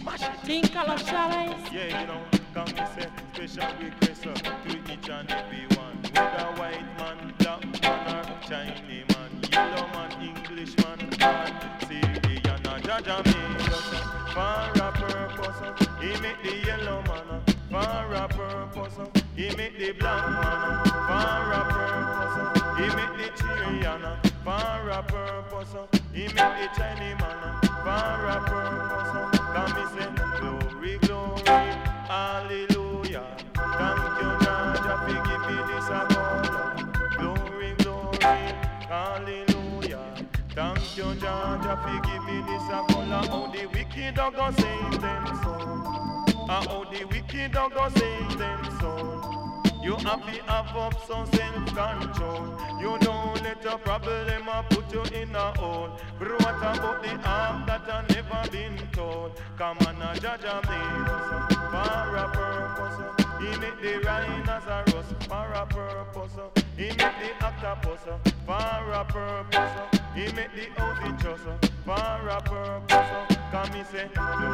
Think of chalice. Yeah, you know, come me say special request to each and every one. Whether white man, black man, or Chinese man, yellow man, English man, or Syrian or Jaja made us for a purpose. He make the yellow man for a purpose. He make the black man for a purpose. He make the Syrian for a purpose. He make the Chinese man for a purpose. Come me say glory, glory, hallelujah. Thank you, Jaja, for give me this abode. Glory, glory, hallelujah. Thank you, Jaja, for give me this abode. How the wicked are gonna save them soul. How the wicked are gonna save them soul. You have to have up some self-control. You don't let a problem put you in a hole. But what about the harm that I never been told? Come on, Jaja made us for a purpose. He make the rhinoceros for a purpose. He make the octopus for a purpose. He make the ocean for a purpose. Come me say,